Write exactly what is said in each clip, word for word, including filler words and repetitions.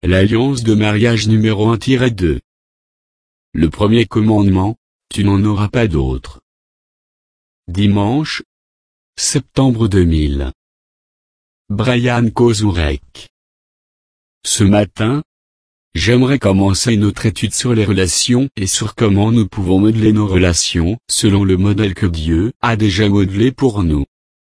L'alliance de mariage numéro un tiret deux. Le premier commandement, tu n'en auras pas d'autre. Dimanche, septembre deux mille. Brian Kozurek. Ce matin, j'aimerais commencer notre étude sur les relations et sur comment nous pouvons modeler nos relations selon le modèle que Dieu a déjà modelé pour nous.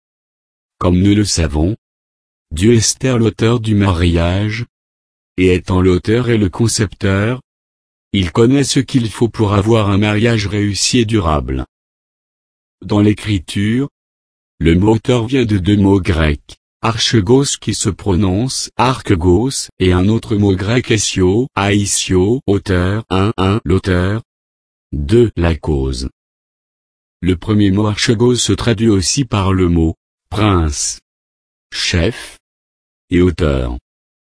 Comme nous le savons, Dieu est l'auteur du mariage, et étant l'auteur et le concepteur, il connaît ce qu'il faut pour avoir un mariage réussi et durable. Dans l'Écriture, le mot auteur vient de deux mots grecs, archegos qui se prononce archegos, et un autre mot grec esio, aisio, auteur, un, un, l'auteur, deux, la cause. Le premier mot archegos se traduit aussi par le mot prince, chef et auteur.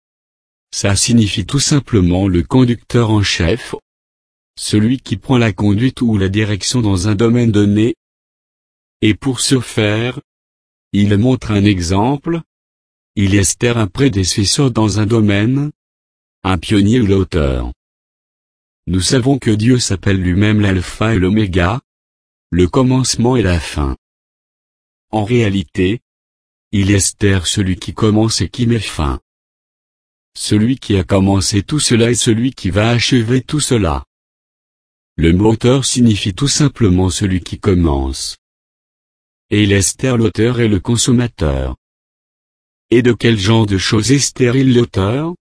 Ça signifie tout simplement le conducteur en chef, celui qui prend la conduite ou la direction dans un domaine donné. Et pour ce faire, il montre un exemple, il est un prédécesseur dans un domaine, un pionnier ou l'auteur. Nous savons que Dieu s'appelle lui-même l'alpha et l'oméga, le commencement et la fin. En réalité, il est celui qui commence et qui met fin. Celui qui a commencé tout cela est celui qui va achever tout cela. Le mot auteur signifie tout simplement celui qui commence. Et il est l'auteur et le consommateur. Et de quel genre de choses est-il l'auteur?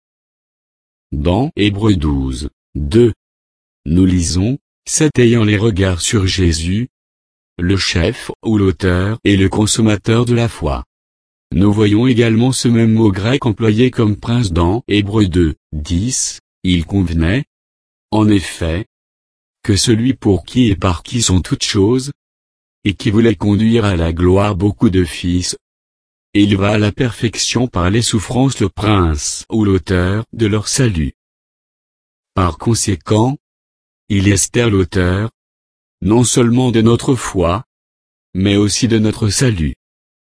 Dans Hébreux douze, deux, nous lisons, c'est ayant les regards sur Jésus, le chef ou l'auteur et le consommateur de la foi. Nous voyons également ce même mot grec employé comme prince dans Hébreux deux, dix, il convenait, en effet, que celui pour qui et par qui sont toutes choses, et qui voulait conduire à la gloire beaucoup de fils, et il va à la perfection par les souffrances le prince ou l'auteur de leur salut. Par conséquent, il est l'auteur, non seulement de notre foi, mais aussi de notre salut.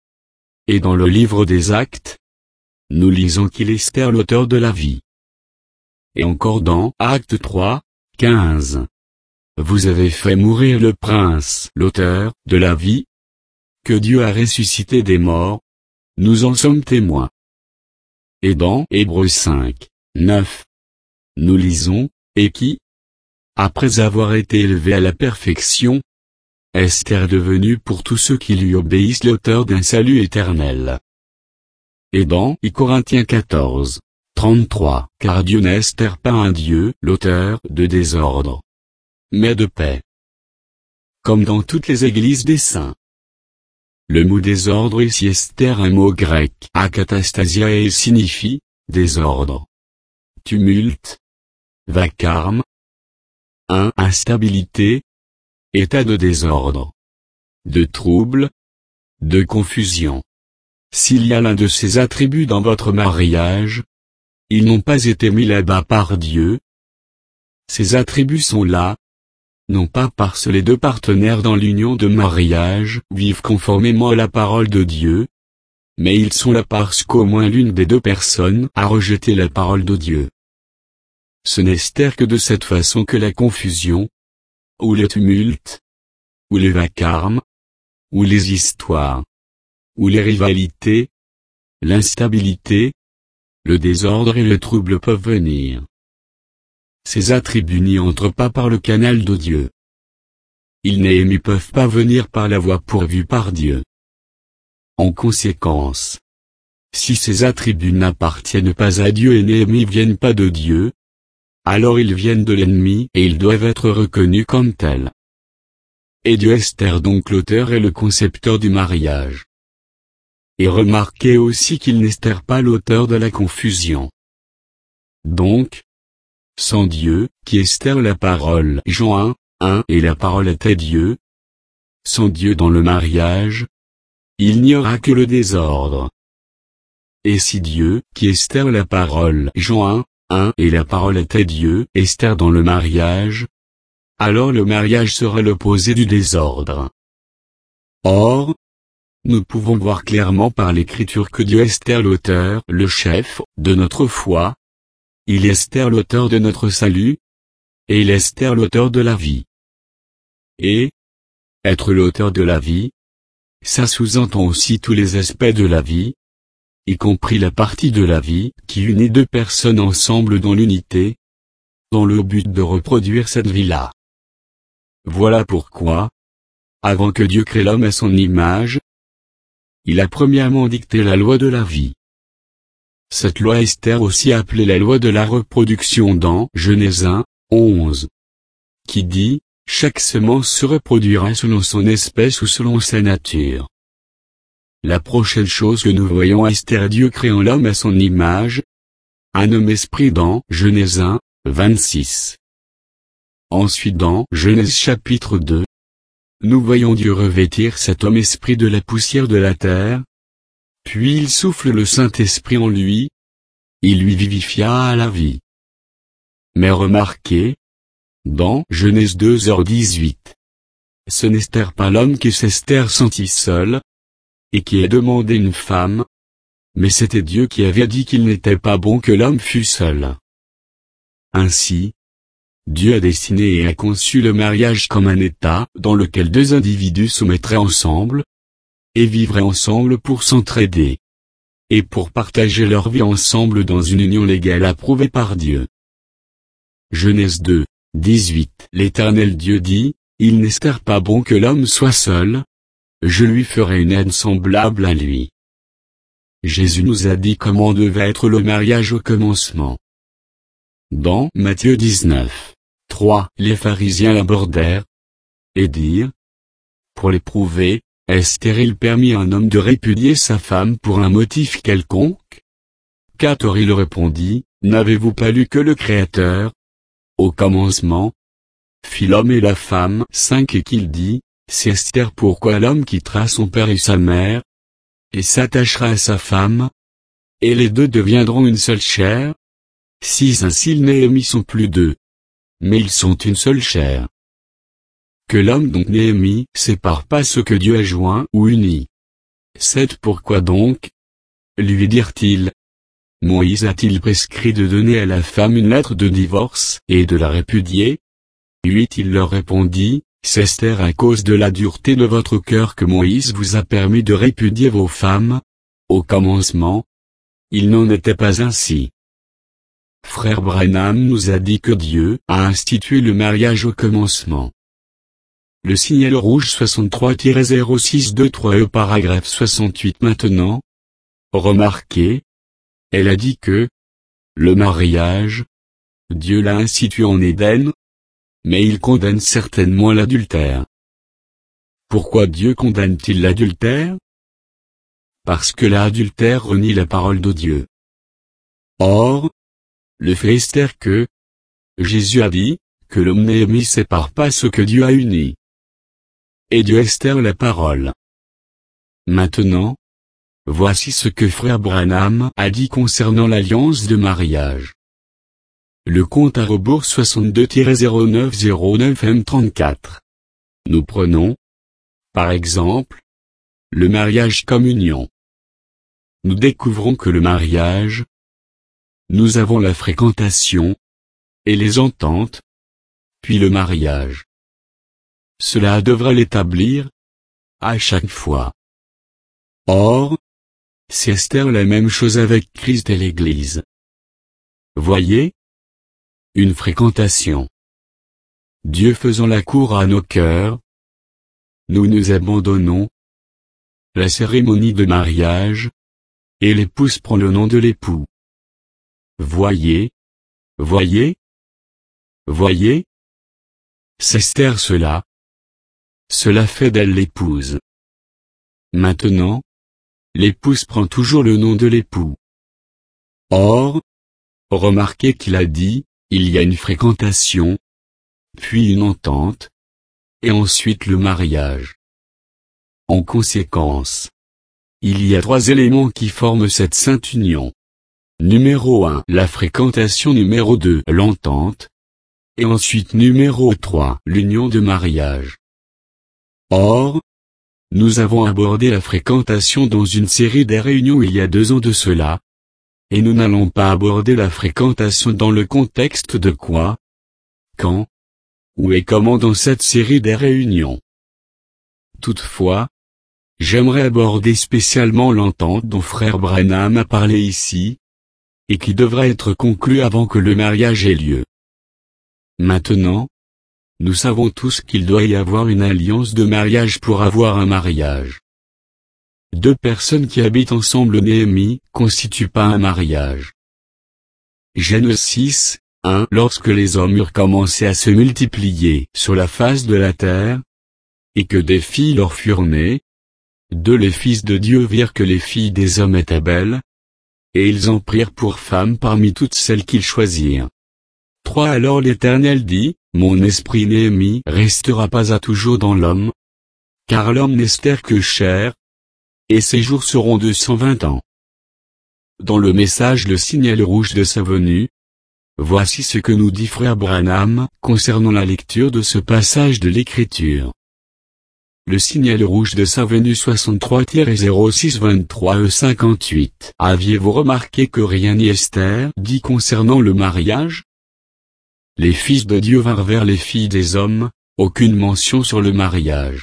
Et dans le livre des Actes, nous lisons qu'il est l'auteur de la vie. Et encore dans Actes trois, quinze. Vous avez fait mourir le prince, l'auteur de la vie, que Dieu a ressuscité des morts, nous en sommes témoins. Et dans Hébreux cinq, neuf, nous lisons, et qui, après avoir été élevé à la perfection, est devenu pour tous ceux qui lui obéissent l'auteur d'un salut éternel. Et dans Corinthiens quatorze, trente-trois, car Dieu n'est pas un Dieu, l'auteur de désordre, mais de paix. Comme dans toutes les églises des saints. Le mot désordre ici est un mot grec, akatastasia, et il signifie désordre, tumulte, vacarme, un, instabilité, état de désordre, de trouble, de confusion. S'il y a l'un de ces attributs dans votre mariage, ils n'ont pas été mis là-bas par Dieu. Ces attributs sont là, non pas parce que les deux partenaires dans l'union de mariage vivent conformément à la parole de Dieu, mais ils sont là parce qu'au moins l'une des deux personnes a rejeté la parole de Dieu. Ce n'est que de cette façon que la confusion, ou le tumulte, ou le vacarme, ou les histoires, ou les rivalités, l'instabilité, le désordre et le trouble peuvent venir. Ces attributs n'y entrent pas par le canal de Dieu. Ils n'y peuvent pas venir par la voie pourvue par Dieu. En conséquence, si ces attributs n'appartiennent pas à Dieu et n'y viennent pas de Dieu, alors ils viennent de l'ennemi et ils doivent être reconnus comme tels. Et Dieu est donc l'auteur et le concepteur du mariage. Et remarquez aussi qu'il n'est pas l'auteur de la confusion. Donc, sans Dieu, qui est la parole, Jean un, un, et la parole était Dieu, sans Dieu dans le mariage, il n'y aura que le désordre. Et si Dieu, qui est la parole, Jean un, un, et la parole était Dieu, est dans le mariage, alors le mariage sera l'opposé du désordre. Or, nous pouvons voir clairement par l'Écriture que Dieu est l'auteur, le chef, de notre foi, il est Esther l'auteur de notre salut, et il est Esther l'auteur de la vie. Et, être l'auteur de la vie, ça sous-entend aussi tous les aspects de la vie, y compris la partie de la vie qui unit deux personnes ensemble dans l'unité, dans le but de reproduire cette vie-là. Voilà pourquoi, avant que Dieu crée l'homme à son image, il a premièrement dicté la loi de la vie. Cette loi Esther aussi appelée la loi de la reproduction dans Genèse un, onze, qui dit, chaque semence se reproduira selon son espèce ou selon sa nature. La prochaine chose que nous voyons Esther, Dieu créant l'homme à son image, un homme esprit dans Genèse un, vingt-six. Ensuite dans Genèse chapitre deux, nous voyons Dieu revêtir cet homme esprit de la poussière de la terre, puis il souffle le Saint-Esprit en lui, il lui vivifia à la vie. Mais remarquez, dans Genèse deux heures dix-huit, ce n'est Esther pas l'homme qui s'Esther sentit seul, et qui a demandé une femme, mais c'était Dieu qui avait dit qu'il n'était pas bon que l'homme fût seul. Ainsi, Dieu a dessiné et a conçu le mariage comme un état dans lequel deux individus se mettraient ensemble, et vivraient ensemble pour s'entraider, et pour partager leur vie ensemble dans une union légale approuvée par Dieu. Genèse deux, dix-huit. L'Éternel Dieu dit, il n'est pas bon que l'homme soit seul, je lui ferai une aide semblable à lui. Jésus nous a dit comment devait être le mariage au commencement. Dans Matthieu dix-neuf, trois, les pharisiens l'abordèrent, et dirent, pour l'éprouver, est-il permis à un homme de répudier sa femme pour un motif quelconque? quatre. Il répondit, n'avez-vous pas lu que le Créateur, au commencement, fit l'homme et la femme? cinq. Et qu'il dit, c'est Esther pourquoi l'homme quittera son père et sa mère, et s'attachera à sa femme, et les deux deviendront une seule chair. six. Ainsi ils Néhémie sont plus deux, mais ils sont une seule chair. Que l'homme donc Néhémie sépare pas ce que Dieu a joint ou uni. sept. Pourquoi donc, lui dirent-ils, Moïse a-t-il prescrit de donner à la femme une lettre de divorce et de la répudier? huit. Il leur répondit, c'est Esther à cause de la dureté de votre cœur que Moïse vous a permis de répudier vos femmes. Au commencement, il n'en était pas ainsi. Frère Branham nous a dit que Dieu a institué le mariage au commencement. Le signal rouge soixante-trois zéro six deux trois E paragraphe soixante-huit. Maintenant, remarquez, elle a dit que le mariage, Dieu l'a institué en Éden, mais il condamne certainement l'adultère. Pourquoi Dieu condamne-t-il l'adultère? Parce que l'adultère renie la parole de Dieu. Or, le fait Esther que Jésus a dit que l'homme Néhémie sépare pas ce que Dieu a uni. Et Dieu Esther la parole. Maintenant, voici ce que frère Branham a dit concernant l'alliance de mariage. Le compte à rebours soixante-deux zéro neuf zéro neuf M trente-quatre. Nous prenons, par exemple, le mariage comme union. Nous découvrons que le mariage, nous avons la fréquentation, et les ententes, puis le mariage. Cela devrait l'établir, à chaque fois. Or, c'est Esther la même chose avec Christ et l'Église. Voyez? Une fréquentation. Dieu faisant la cour à nos cœurs, nous nous abandonnons. La cérémonie de mariage, et l'épouse prend le nom de l'époux. Voyez? Voyez? Voyez? C'est Esther cela. Cela fait d'elle l'épouse. Maintenant, l'épouse prend toujours le nom de l'époux. Or, remarquez qu'il a dit, il y a une fréquentation, puis une entente, et ensuite le mariage. En conséquence, il y a trois éléments qui forment cette sainte union. Numéro un, la fréquentation. Numéro deux, l'entente. Et ensuite numéro trois, l'union de mariage. Or, nous avons abordé la fréquentation dans une série des réunions il y a deux ans de cela. et nous n'allons pas aborder la fréquentation dans le contexte de quoi, quand, où et comment dans cette série des réunions. Toutefois, j'aimerais aborder spécialement l'entente dont frère Branham a parlé ici, et qui devrait être conclue avant que le mariage ait lieu. Maintenant, nous savons tous qu'il doit y avoir une alliance de mariage pour avoir un mariage. Deux personnes qui habitent ensemble Néhémie constituent pas un mariage. Genèse six, un Lorsque les hommes eurent commencé à se multiplier sur la face de la terre, et que des filles leur furent nées, deux les fils de Dieu virent que les filles des hommes étaient belles, et ils en prirent pour femmes parmi toutes celles qu'ils choisirent. trois Alors l'Éternel dit, Mon esprit Néhémie restera pas à toujours dans l'homme, car l'homme n'est terre que chair, et ses jours seront de cent vingt ans. Dans le message Le signal rouge de sa venue, voici ce que nous dit frère Branham concernant la lecture de ce passage de l'Écriture. Le signal rouge de sa venue soixante-trois zéro six vingt-trois E cinquante-huit. Aviez-vous remarqué que rien ni Esther dit concernant le mariage? Les fils de Dieu vinrent vers les filles des hommes, aucune mention sur le mariage.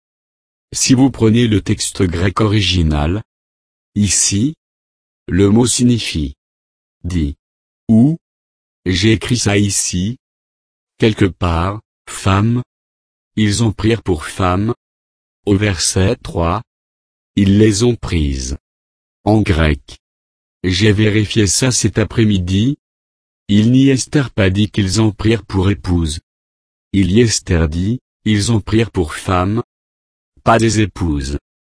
Si vous prenez le texte grec original, ici, le mot signifie dit, ou, j'ai écrit ça ici, quelque part, femme, ils en prirent pour femmes. Au verset trois, ils les ont prises. En grec. J'ai vérifié ça cet après-midi. Il n'y Esther pas dit qu'ils en prirent pour épouse. Il y Esther dit, ils en prirent pour femmes, pas des épouses.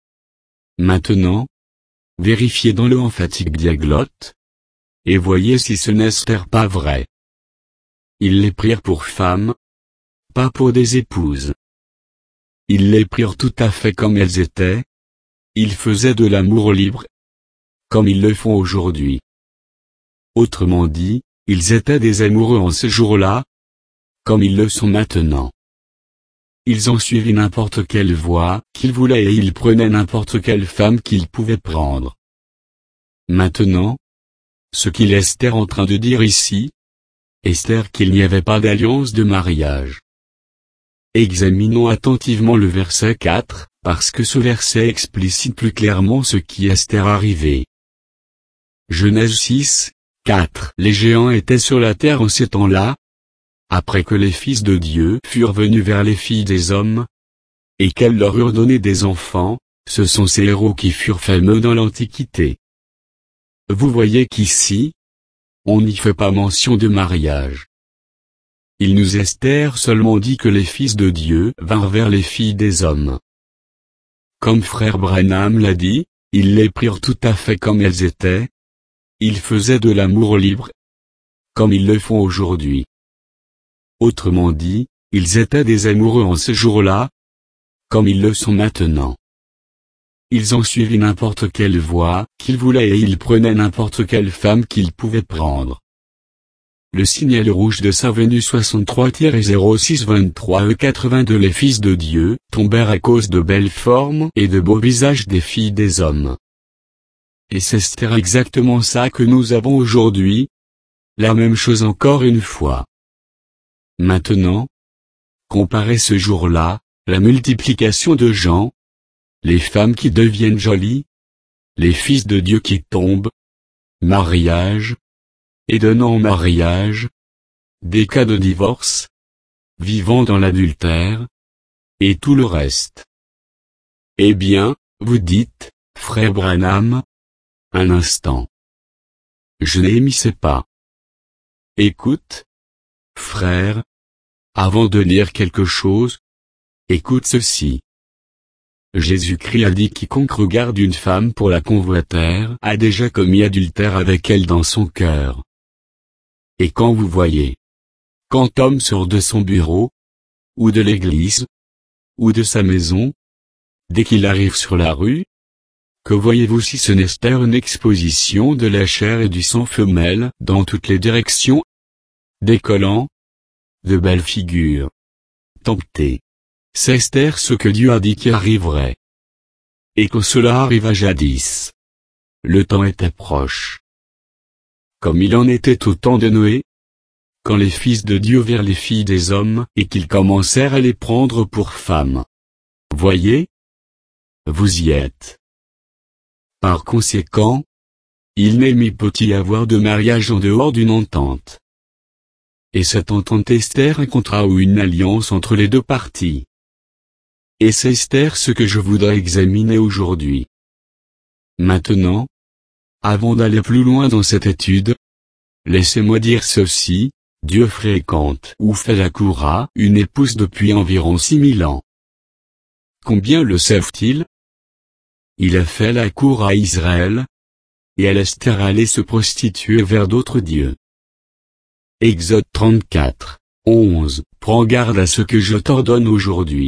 Maintenant, vérifiez dans le emphatique diaglotte, et voyez si ce n'est Esther pas vrai. Ils les prirent pour femmes, pas pour des épouses. Ils les prirent tout à fait comme elles étaient. Ils faisaient de l'amour libre, comme ils le font aujourd'hui. Autrement dit, ils étaient des amoureux en ce jour-là, comme ils le sont maintenant. Ils ont suivi n'importe quelle voie qu'ils voulaient et ils prenaient n'importe quelle femme qu'ils pouvaient prendre. Maintenant, ce qu'il est Esther en train de dire ici, Esther qu'il n'y avait pas d'alliance de mariage. Examinons attentivement le verset quatre, parce que ce verset explicite plus clairement ce qui Esther arrivait. Genèse six, quatre Les géants étaient sur la terre en ces temps-là, après que les fils de Dieu furent venus vers les filles des hommes, et qu'elles leur eurent donné des enfants, ce sont ces héros qui furent fameux dans l'Antiquité. Vous voyez qu'ici, on n'y fait pas mention de mariage. Il nous Esther seulement dit que les fils de Dieu vinrent vers les filles des hommes. Comme frère Branham l'a dit, ils les prirent tout à fait comme elles étaient. Ils faisaient de l'amour libre, comme ils le font aujourd'hui. Autrement dit, ils étaient des amoureux en ce jour-là, comme ils le sont maintenant. Ils ont suivi n'importe quelle voie qu'ils voulaient et ils prenaient n'importe quelle femme qu'ils pouvaient prendre. Le signal rouge de sa venue soixante-trois zéro six vingt-trois E quatre-vingt-deux Les fils de Dieu tombèrent à cause de belles formes et de beaux visages des filles des hommes. Et c'est exactement ça que nous avons aujourd'hui. La même chose encore une fois. Maintenant, comparez ce jour-là, la multiplication de gens, les femmes qui deviennent jolies, les fils de Dieu qui tombent, mariage, et de non-mariage, des cas de divorce, vivant dans l'adultère, et tout le reste. Eh bien, vous dites, frère Branham, un instant. Je n'émissais pas. Écoute, frère, avant de dire quelque chose, écoute ceci. Jésus-Christ a dit quiconque regarde une femme pour la convoiter a déjà commis adultère avec elle dans son cœur. Et quand vous voyez, quand homme sort de son bureau, ou de l'église, ou de sa maison, dès qu'il arrive sur la rue, que voyez-vous si ce n'est une exposition de la chair et du sang femelle dans toutes les directions, décollant, de belles figures, temptées. C'est Esther ce que Dieu a dit qui arriverait. Et quand cela arriva jadis, le temps était proche. comme il en était au temps de Noé, quand les fils de Dieu virent les filles des hommes et qu'ils commencèrent à les prendre pour femmes. Voyez, vous y êtes. Par conséquent, il n'est mis peut y avoir de mariage en dehors d'une entente. Et cette entente Esther un contrat ou une alliance entre les deux parties. Et c'est Esther ce que je voudrais examiner aujourd'hui. Maintenant, avant d'aller plus loin dans cette étude, laissez-moi dire ceci, Dieu fréquente ou fait la cour à une épouse depuis environ six mille ans. Combien le savent-ils? Il a fait la cour à Israël, et à Esther aller se prostituer vers d'autres dieux. Exode trente-quatre, onze, prends garde à ce que je t'ordonne aujourd'hui.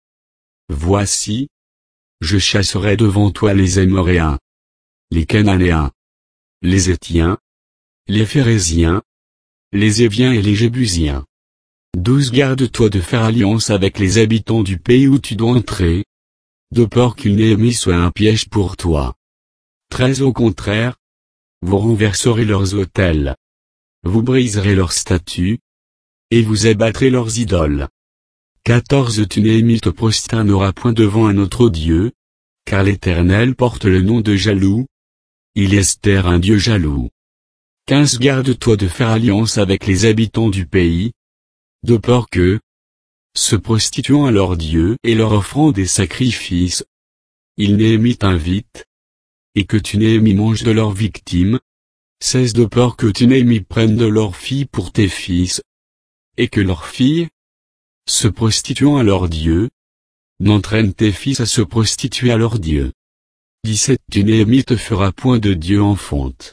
Voici, je chasserai devant toi les Amoréens, les Cananéens, les Héthiens, les Phéréziens, les Éviens et les Jébusiens. Douze garde-toi de faire alliance avec les habitants du pays où tu dois entrer, de peur qu'il n'ait mis soit un piège pour toi. Treize au contraire, vous renverserez leurs autels, vous briserez leurs statues, et vous abattrez leurs idoles. Quatorze tu ne te prosterneras point devant un autre Dieu, car l'Éternel porte le nom de jaloux, il est Esther un Dieu jaloux. Quinze garde-toi de faire alliance avec les habitants du pays, de peur que, se prostituant à leurs dieux et leur offrant des sacrifices, ils n'aiment t'invitent, et que tu n'aimes mange de leurs victimes, seize de peur que tu n'aimes prennent de leurs filles pour tes fils, et que leurs filles, se prostituant à leurs dieux, n'entraînent tes fils à se prostituer à leurs dieux. dix-sept Tu n'aimes te fera point de Dieu en fonte.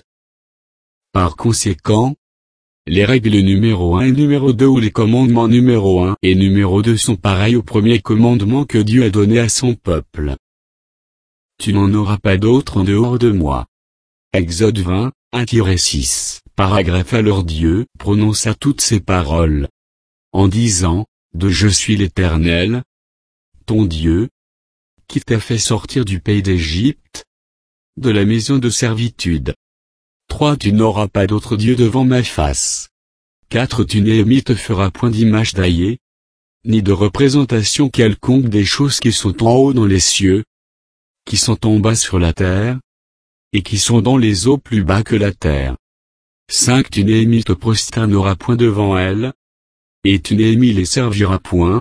Par conséquent, les règles numéro un et numéro deux ou les commandements numéro un et numéro deux sont pareils au premier commandement que Dieu a donné à son peuple. Tu n'en auras pas d'autre en dehors de moi. Exode vingt, un six. Paragraphe alors Dieu prononça toutes ces paroles. En disant, de je suis l'Éternel, ton Dieu, qui t'a fait sortir du pays d'Égypte, de la maison de servitude. trois Tu n'auras pas d'autre Dieu devant ma face. quatre Tu n'aimes te feras point d'image taillée, ni de représentation quelconque des choses qui sont en haut dans les cieux, qui sont en bas sur la terre, et qui sont dans les eaux plus bas que la terre. cinq Tu n'aimes te prosterneras point devant elles, et tu n'aimes les serviras point.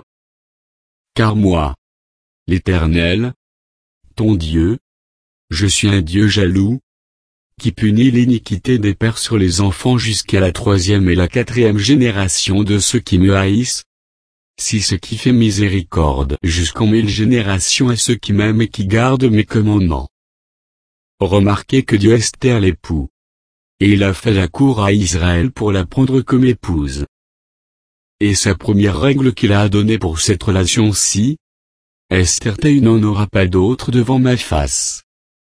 Car moi, l'Éternel, ton Dieu, je suis un Dieu jaloux, qui punit l'iniquité des pères sur les enfants jusqu'à la troisième et la quatrième génération de ceux qui me haïssent, si ce qui fait miséricorde jusqu'en mille générations à ceux qui m'aiment et qui gardent mes commandements. Remarquez que Dieu est Esther l'époux. Et il a fait la cour à Israël pour la prendre comme épouse. Et sa première règle qu'il a donnée pour cette relation-ci, Esther tu n'en auras pas d'autre devant ma face.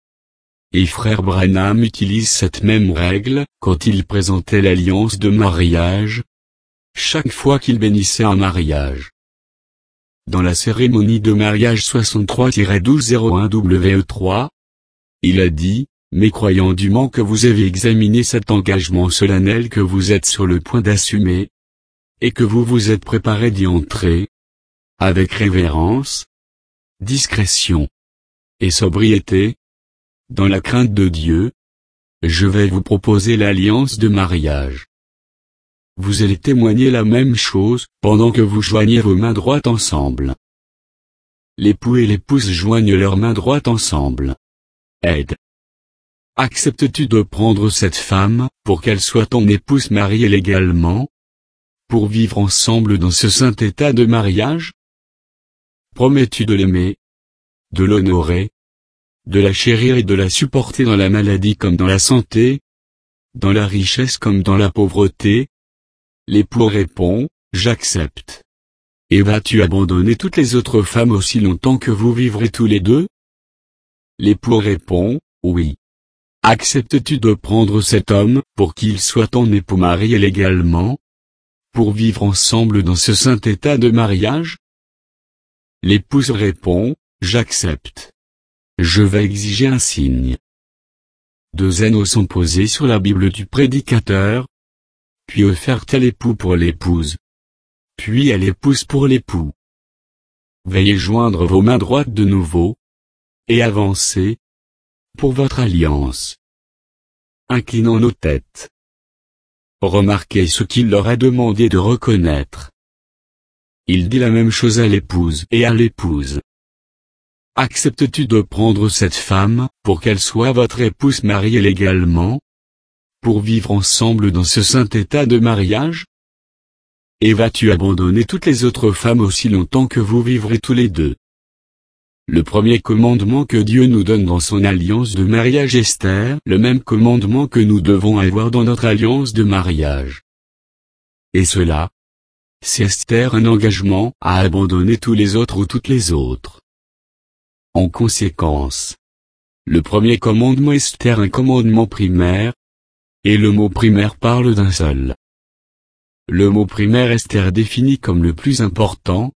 Et frère Branham utilise cette même règle, quand il présentait l'alliance de mariage, chaque fois qu'il bénissait un mariage. Dans la cérémonie de mariage soixante-trois douze zéro un W E trois, il a dit, mais croyant dûment que vous avez examiné cet engagement solennel que vous êtes sur le point d'assumer, et que vous vous êtes préparé d'y entrer, avec révérence, discrétion et sobriété, dans la crainte de Dieu, je vais vous proposer l'alliance de mariage. Vous allez témoigner la même chose, pendant que vous joignez vos mains droites ensemble. L'époux et l'épouse joignent leurs mains droites ensemble. Aide. Acceptes-tu de prendre cette femme, pour qu'elle soit ton épouse mariée légalement, pour vivre ensemble dans ce saint état de mariage? Promets-tu de l'aimer, de l'honorer, de la chérir et de la supporter dans la maladie comme dans la santé, dans la richesse comme dans la pauvreté? L'époux répond, j'accepte. Et vas-tu abandonner toutes les autres femmes aussi longtemps que vous vivrez tous les deux? L'époux répond, oui. Acceptes-tu de prendre cet homme, pour qu'il soit ton époux marié légalement, pour vivre ensemble dans ce saint état de mariage? L'épouse répond, j'accepte. Je vais exiger un signe. deux anneaux sont posés sur la Bible du prédicateur, puis offerts à l'époux pour l'épouse, puis à l'épouse pour l'époux. Veuillez joindre vos mains droites de nouveau, et avancez, pour votre alliance. Inclinons nos têtes. Remarquez ce qu'il leur a demandé de reconnaître. Il dit la même chose à l'épouse et à l'épouse. Acceptes-tu de prendre cette femme, pour qu'elle soit votre épouse mariée légalement, pour vivre ensemble dans ce saint état de mariage? Et vas-tu abandonner toutes les autres femmes aussi longtemps que vous vivrez tous les deux? Le premier commandement que Dieu nous donne dans son alliance de mariage Esther, le même commandement que nous devons avoir dans notre alliance de mariage. Et cela, c'est Esther un engagement à abandonner tous les autres ou toutes les autres. En conséquence, le premier commandement Esther un commandement primaire, et le mot primaire parle d'un seul. Le mot primaire Esther défini comme le plus important,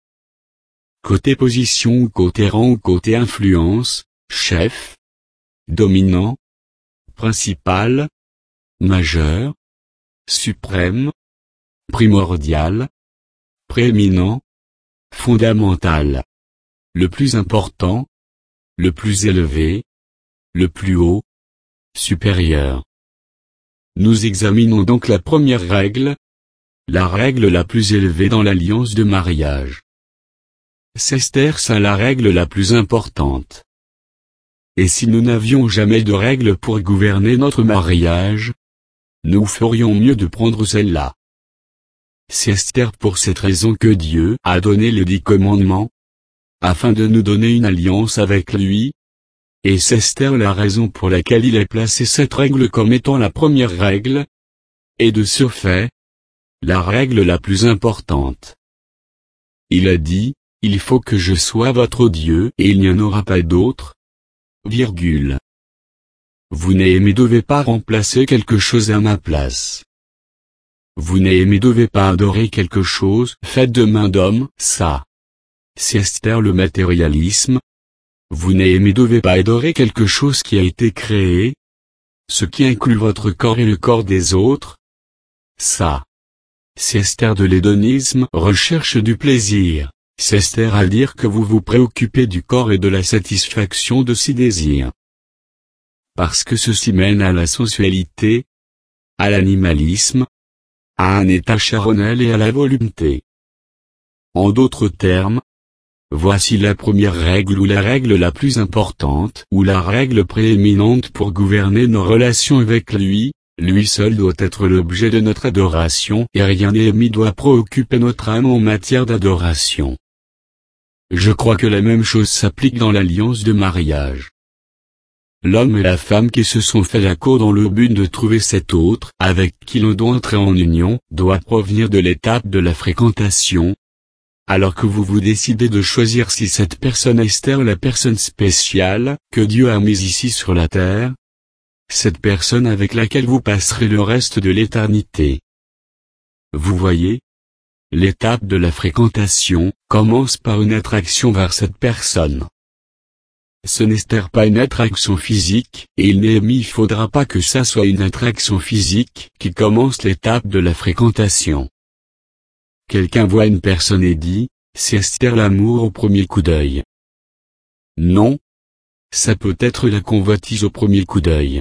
côté position ou côté rang ou côté influence, chef, dominant, principal, majeur, suprême, primordial, prééminent, fondamental, le plus important, le plus élevé, le plus haut, supérieur. Nous examinons donc la première règle, la règle la plus élevée dans l'alliance de mariage. C'est Esther c'est la règle la plus importante. Et si nous n'avions jamais de règle pour gouverner notre mariage, nous ferions mieux de prendre celle-là. C'est Esther pour cette raison que Dieu a donné les dix commandements, afin de nous donner une alliance avec lui, et c'est Esther la raison pour laquelle il a placé cette règle comme étant la première règle, et de ce fait, la règle la plus importante. Il a dit, il faut que je sois votre Dieu et il n'y en aura pas d'autre, virgule. Vous ne devez pas remplacer quelque chose à ma place. Vous ne devez pas adorer quelque chose fait de main d'homme, ça. C'est Esther le matérialisme. Vous ne devez pas adorer quelque chose qui a été créé, ce qui inclut votre corps et le corps des autres, ça. C'est Esther de l'hédonisme, recherche du plaisir. C'est Esther à dire que vous vous préoccupez du corps et de la satisfaction de ses désirs. Parce que ceci mène à la sensualité, à l'animalisme, à un état charnel et à la volupté. En d'autres termes, voici la première règle ou la règle la plus importante ou la règle prééminente pour gouverner nos relations avec lui. Lui seul doit être l'objet de notre adoration et rien ne doit préoccuper notre âme en matière d'adoration. Je crois que la même chose s'applique dans l'alliance de mariage. L'homme et la femme qui se sont fait d'accord dans le but de trouver cet autre avec qui l'on doit entrer en union doit provenir de l'étape de la fréquentation. Alors que vous vous décidez de choisir si cette personne est Esther la personne spéciale que Dieu a mise ici sur la terre, cette personne avec laquelle vous passerez le reste de l'éternité. Vous voyez, l'étape de la fréquentation commence par une attraction vers cette personne. Ce n'est pas une attraction physique, et il n'est il faudra pas que ça soit une attraction physique qui commence l'étape de la fréquentation. Quelqu'un voit une personne et dit, c'est Esther l'amour au premier coup d'œil. Non. Ça peut être la convoitise au premier coup d'œil.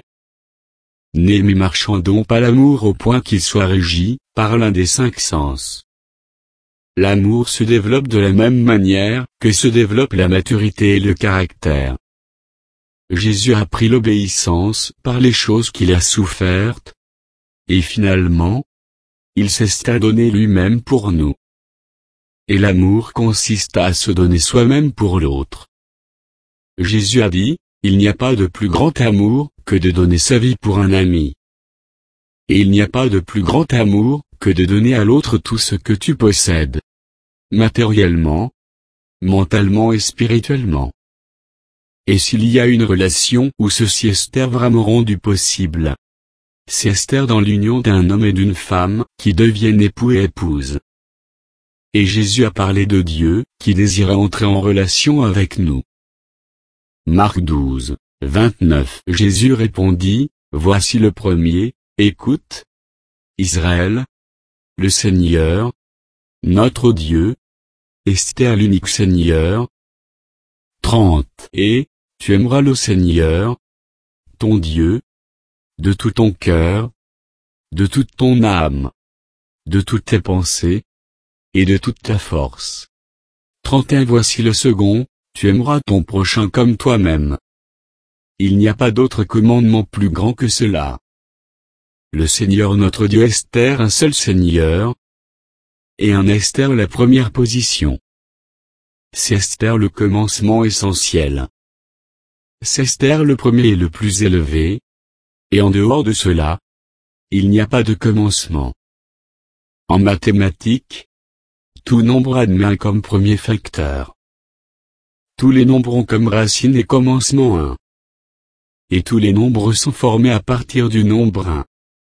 Ne marchandons pas l'amour au point qu'il soit régi par l'un des cinq sens. L'amour se développe de la même manière que se développe la maturité et le caractère. Jésus a appris l'obéissance par les choses qu'il a souffertes, et finalement, il s'est donné lui-même pour nous. Et l'amour consiste à se donner soi-même pour l'autre. Jésus a dit, il n'y a pas de plus grand amour que de donner sa vie pour un ami. Et il n'y a pas de plus grand amour que de donner à l'autre tout ce que tu possèdes. Matériellement, mentalement et spirituellement. Et s'il y a une relation où ceci est vraiment rendu possible, c'est Esther dans l'union d'un homme et d'une femme qui deviennent époux et épouse. Et Jésus a parlé de Dieu qui désirait entrer en relation avec nous. Marc douze, vingt-neuf. Jésus répondit, Voici le premier, écoute, Israël, le Seigneur, notre Dieu, Esther l'unique Seigneur. trente Et, tu aimeras le Seigneur, ton Dieu, de tout ton cœur, de toute ton âme, de toutes tes pensées, et de toute ta force. trente et un Voici le second, tu aimeras ton prochain comme toi-même. Il n'y a pas d'autre commandement plus grand que cela. Le Seigneur notre Dieu Esther un seul Seigneur, et un Esther la première position. C'est Esther le commencement essentiel. C'est Esther le premier et le plus élevé, et en dehors de cela, il n'y a pas de commencement. En mathématiques, tout nombre admet un comme premier facteur. Tous les nombres ont comme racine et commencement un. Et tous les nombres sont formés à partir du nombre un.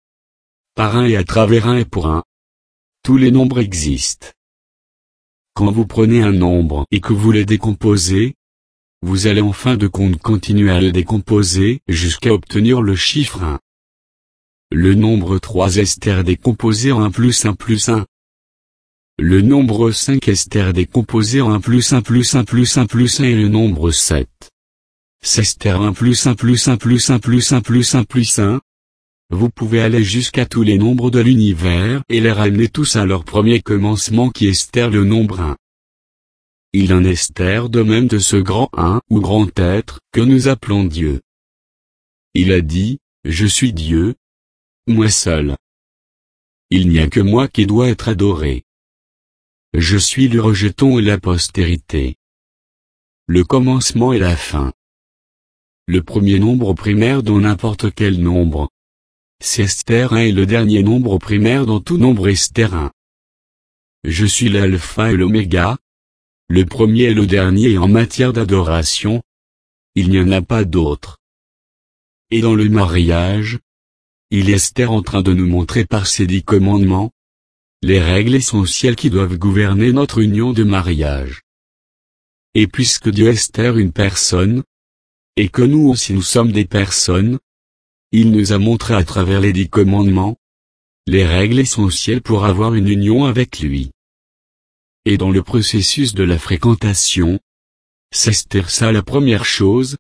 Par un et à travers un et pour un. Tous les nombres existent. Quand vous prenez un nombre et que vous le décomposez, vous allez en fin de compte continuer à le décomposer jusqu'à obtenir le chiffre un. Le nombre trois Esther décomposé en un plus un plus un. Le nombre cinq Esther décomposé en un plus un plus un plus un plus un et le nombre sept. C'est Esther un plus un plus un plus un plus un plus un plus un. Vous pouvez aller jusqu'à tous les nombres de l'univers et les ramener tous à leur premier commencement qui est Esther le nombre un. Il en est Esther de même de ce grand un ou grand être que nous appelons Dieu. Il a dit, je suis Dieu, moi seul. Il n'y a que moi qui dois être adoré. Je suis le rejeton et la postérité. Le commencement et la fin. Le premier nombre primaire dans n'importe quel nombre. C'est Esther un et le dernier nombre primaire dans tout nombre Esther un. Je suis l'alpha et l'oméga, le premier et le dernier et en matière d'adoration, il n'y en a pas d'autre. Et dans le mariage, il est Esther en train de nous montrer par ses dix commandements, les règles essentielles qui doivent gouverner notre union de mariage. Et puisque Dieu est Esther une personne, et que nous aussi nous sommes des personnes, il nous a montré à travers les dix commandements, les règles essentielles pour avoir une union avec lui. Et dans le processus de la fréquentation, c'est Esther ça la première chose,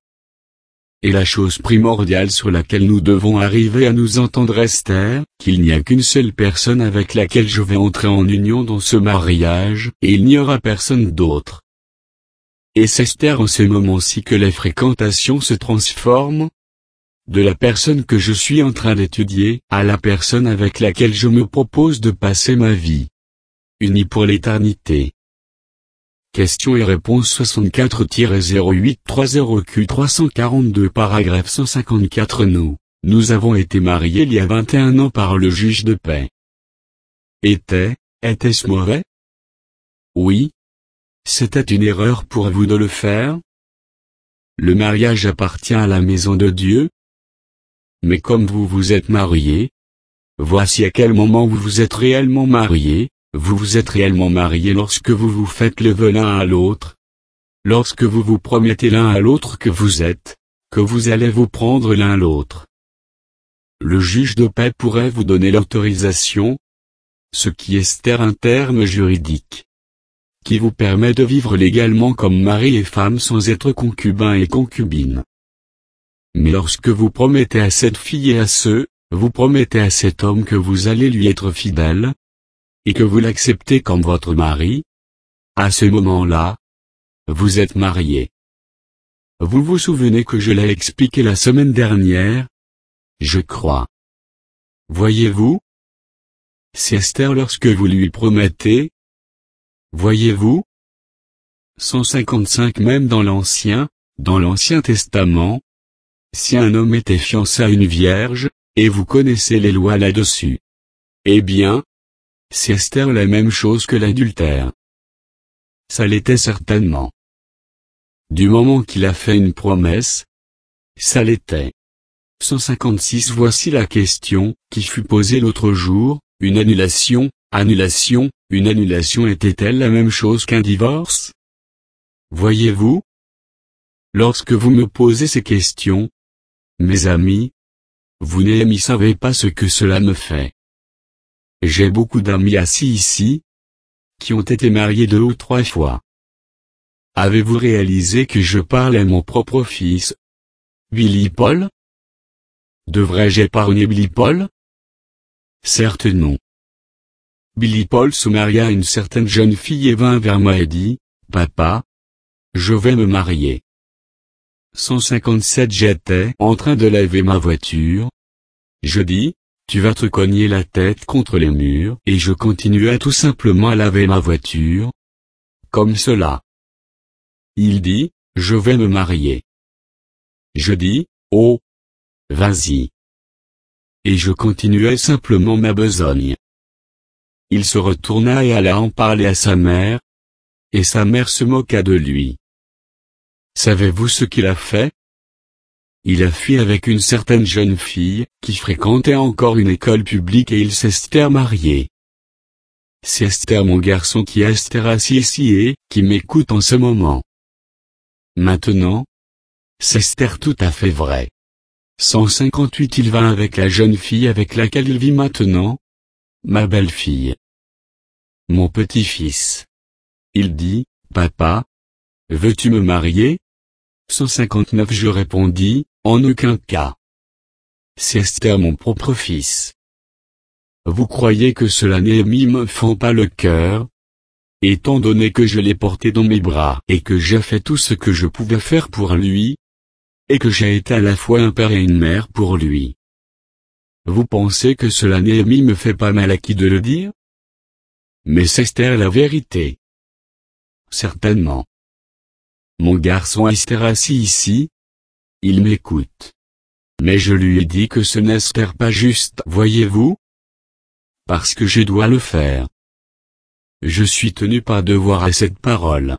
et la chose primordiale sur laquelle nous devons arriver à nous entendre Esther, qu'il n'y a qu'une seule personne avec laquelle je vais entrer en union dans ce mariage, et il n'y aura personne d'autre. Et c'est Esther en ce moment-ci que la fréquentation se transforme, de la personne que je suis en train d'étudier, à la personne avec laquelle je me propose de passer ma vie. Unis pour l'éternité. Questions et réponses soixante-quatre zéro huit trois zéro Q trois cent quarante-deux paragraphe cent cinquante-quatre Nous, nous avons été mariés il y a vingt et un ans par le juge de paix. Était, était-ce mauvais? Oui. C'était une erreur pour vous de le faire? Le mariage appartient à la maison de Dieu? Mais comme vous vous êtes mariés, voici à quel moment vous vous êtes réellement mariés, vous vous êtes réellement mariés lorsque vous vous faites le vœu l'un à l'autre, lorsque vous vous promettez l'un à l'autre que vous êtes, que vous allez vous prendre l'un l'autre. Le juge de paix pourrait vous donner l'autorisation, ce qui est Esther un terme juridique, qui vous permet de vivre légalement comme mari et femme sans être concubin et concubine. Mais lorsque vous promettez à cette fille et à ceux, vous promettez à cet homme que vous allez lui être fidèle, et que vous l'acceptez comme votre mari, à ce moment-là, vous êtes mariés. Vous vous souvenez que je l'ai expliqué la semaine dernière? Je crois. Voyez-vous? C'est Esther lorsque vous lui promettez. Voyez-vous? cent cinquante-cinq Même dans l'Ancien, dans l'Ancien Testament, si un homme était fiancé à une vierge, et vous connaissez les lois là-dessus. Eh bien, c'est Esther la même chose que l'adultère. Ça l'était certainement. Du moment qu'il a fait une promesse, ça l'était. cent cinquante-six Voici la question, qui fut posée l'autre jour, une annulation, annulation, une annulation était-elle la même chose qu'un divorce? Voyez-vous? Lorsque vous me posez ces questions, mes amis, Vous n'y savez pas ce que cela me fait. J'ai beaucoup d'amis assis ici, qui ont été mariés deux ou trois fois. Avez-vous réalisé que je parle à mon propre fils, Billy Paul? Devrais-je épargner Billy Paul? Certes non. Billy Paul se maria à une certaine jeune fille et vint vers moi et dit, « Papa, je vais me marier. » cent cinquante-sept J'étais en train de laver ma voiture. Je dis, « Tu vas te cogner la tête contre les murs » et je continuais tout simplement à laver ma voiture. Comme cela. Il dit, « Je vais me marier. » Je dis, « Oh, vas-y. » Et je continuais simplement ma besogne. Il se retourna et alla en parler à sa mère, et sa mère se moqua de lui. Savez-vous ce qu'il a fait? Il a fui avec une certaine jeune fille, qui fréquentait encore une école publique et ils s'estèrent mariés. C'est Esther mon garçon qui est Esther assis ici et, qui m'écoute en ce moment. Maintenant, c'est Esther tout à fait vrai. cent cinquante-huit Il va avec la jeune fille avec laquelle il vit maintenant, ma belle-fille. Mon petit-fils. Il dit, « Papa, veux-tu me marier ?» cent cinquante-neuf Je répondis, « En aucun cas. C'est Esther mon propre fils. » Vous croyez que cela ne me fend pas le cœur? Étant donné que je l'ai porté dans mes bras et que j'ai fait tout ce que je pouvais faire pour lui, et que j'ai été à la fois un père et une mère pour lui. Vous pensez que cela ne me fait pas mal à qui de le dire? Mais c'est Esther la vérité. Certainement. Mon garçon Esther assis ici, il m'écoute. Mais je lui ai dit que ce n'est Esther pas juste, voyez-vous? Parce que je dois le faire. Je suis tenu par devoir à cette parole.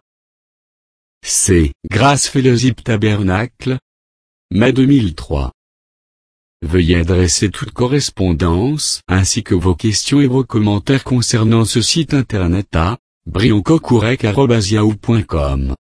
C'est Grace Fellowship Tabernacle, mai deux mille trois. Veuillez adresser toute correspondance, ainsi que vos questions et vos commentaires concernant ce site internet à brioncocourec arobase yahoo point com.